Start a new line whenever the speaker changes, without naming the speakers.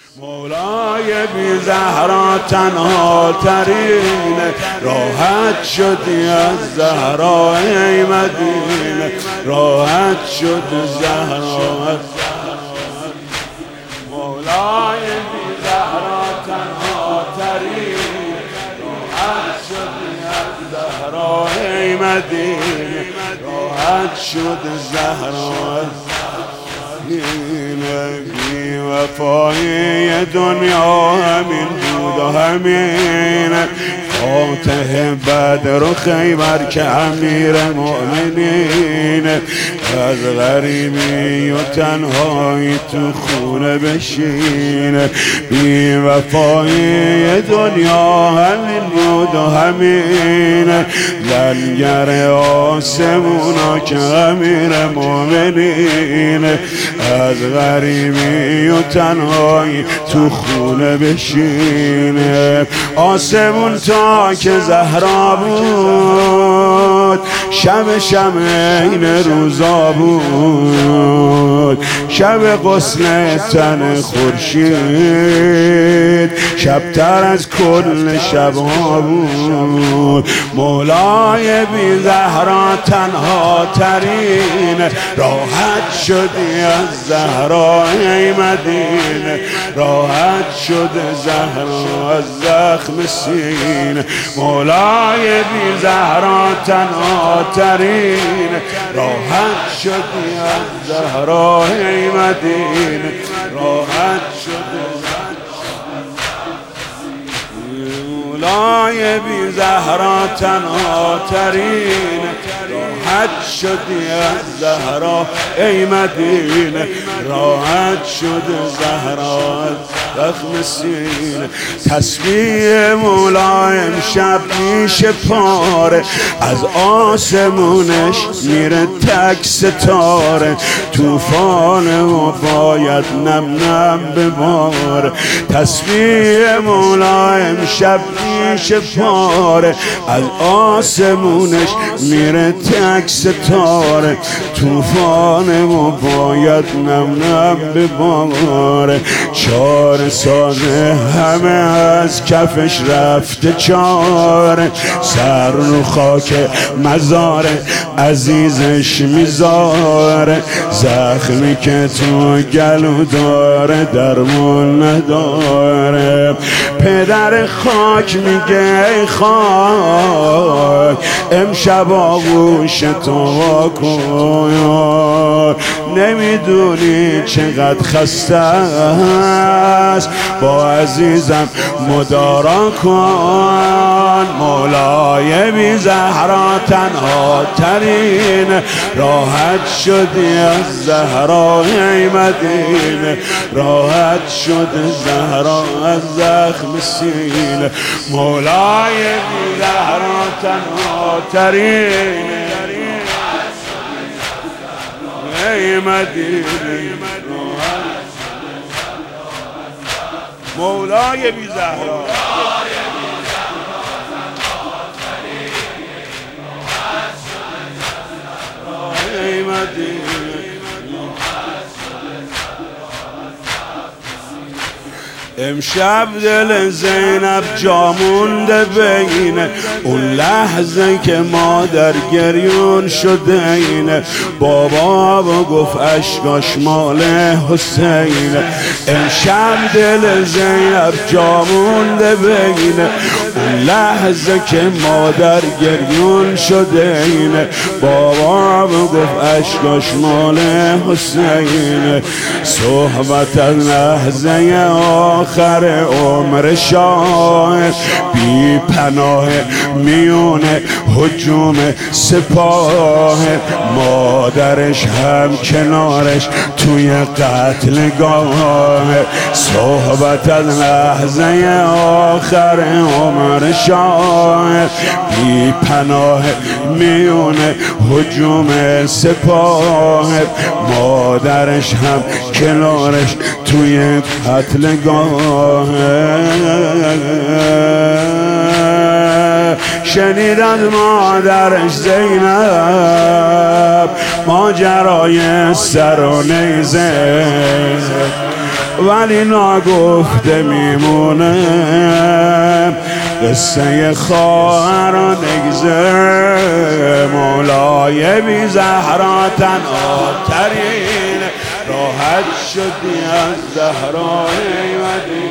مولای بی زهرا تنها ترین، راحت شدی از زهرا ای مدینه، راحت شد زهرا از مولای بی زهرا تنها ترین، راحت شدی از زهرا ای مدینه، راحت شد زهرا از بی وفای دنیا همین بود و همین، فاتح بدر و خیبر که امیر مؤمنین، از غریبی و تنهایی تو خونه بشین. بی وفای دنیا همین بود و همین، لنگر آسمونا که امیر مؤمنین، از غریبی و تنهایی تو خونه بشینه. آسمون تا که زهرا بود، شب این روزا بود، شب غسل تن خورشید، شبتر از کل شبها بود. مولای بی زهرا تنها ترین، راحت شدی از زهرا ای مدینه، راحت شد زهرا از زخم سینه. مولای بی زهرا تنها ترین، راحت شدی از زهرا ای مدینه، راحت شد مولای بی زهرا تنها ترین، راحت شدی از زهرا ای مدینه، راحت شد زهرا از زخم سینه. تسبیح مولا امشب میشه پاره، از آسمونش میره تک ستاره، توفان و باید نم نم بباره. تسبیح مولا امشب میشه پاره، از آسمونش میره تک ستاره، توفان و باید نم نم بباره. چار سازه همه از کفش رفته چاره، سر رو خاک مزار عزیزش میذاره، زخمی که تو گلو داره درمون نداره. پدر خاک میگه ای خاک امشب آغوش تو کن، نمیدونی چقدر خسته است، با عزیزم مدارا کن. مولای بی زهرا تنها ترین، راحت شدی از زهرا ای مدینه، راحت شد زهرا از زخم سینه. مولای بی زهرا تنها ترین، ای مدینه، مولای بی زهرا ای مدینه. امشب دل زینب جا مونده بین اون لحظه که مادر گریون شده اینه، بابا گفت اشکاش مال حسین. امشب دل زینب جا مونده بین اون لحظه که مادر گریون شده اینه، بابا گفت اشکاش مال حسین. صحبت از لحظه آخر عمر شاه، بی پناه میونه هجوم سپاه، مادرش هم کنارش توی قتلگاه. صحبت از لحظه آخر عمر شاه، بی پناه میونه هجوم سپاه، مادرش هم کنارش توی قتلگاه. شنید از مادرش زینب ماجرای سر و نیزه، ولی ناگفته میمونه. قصه خواهر و نگذه مولای بی زهرا تنها ترین راحت شدی از زهرای مدینه.